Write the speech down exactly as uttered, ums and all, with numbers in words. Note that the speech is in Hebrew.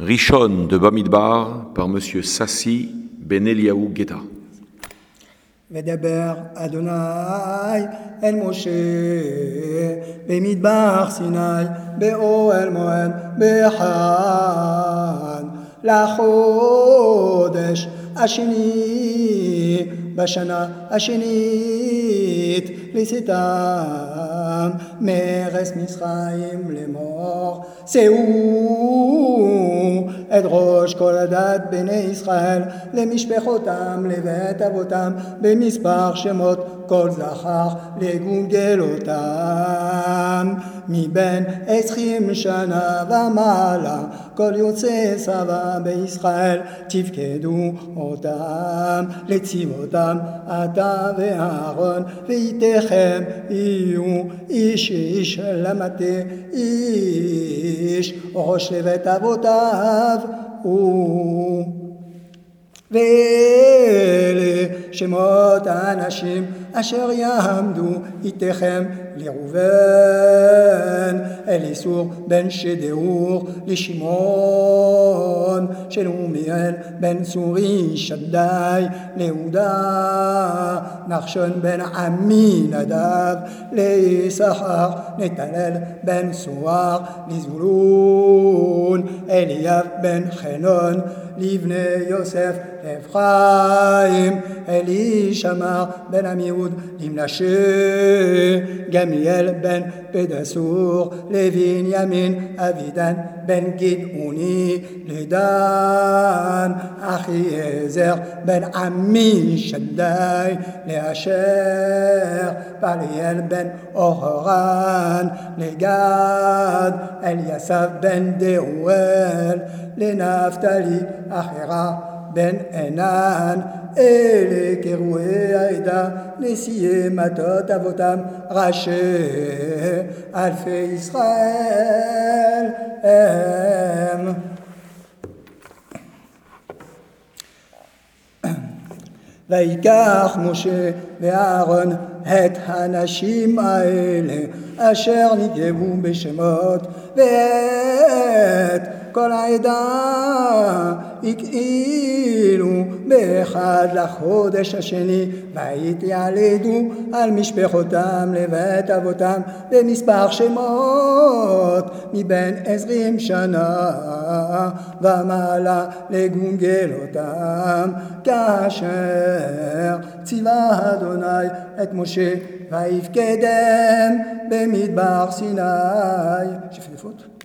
Rishon de Bamidbar par Monsieur Sassi Ben Eliaou Guetta. ודבר אדוני אל משה במדבר סיני באוהל מועד באחד לחודש השני בשנה השנית לצאתם מארץ מצרים לאמור שאו את ראש כל עדת בני ישראל למשפחותם לבית אבותם במספר שמות כל זכר לגולגל אותם מבין עשרים שנה ומעלה כל יוצא צבא בישראל תפקדו אותם לצבאותם אתה ואהרון ואיתכם יהיו איש איש למטה איש ראש לבית אבותיו ואלה שמות האנשים אשר יעמדו איתכם לראובן אליסור בן שדאור לשמעון שלומיאל בן צורי שדי ליהודה נחשון בן עמינדב ליששכר נתנאל בן צוהר לזבולון אליאב בן חנון לבני יוסף אפרים אלישמע בן עמיהוד למנשה גמליאל בן פדסור לבנימין אבידן בן גדעוני לדן אחיעזר בן עמי שדי לאשר פליאל בן אוהרן לגד אליסף בן דאואל לנפתלי אחרה בן ענן אלה קרואי העדה נשיאי מטות אבותם ראשי אלפי ישראל הם ויקח משה ואהרון את האנשים האלה אשר נקבו בשמות ואת כל העדה הקהילו באחד לחודש השני ויתיעלדו על משפחותם לבית אבותם במספר שמות מבין עשרים שנה ומעלה לגונגל אותם כאשר ציווה אדוני את משה ויפקדם במדבר סיני. שפנפות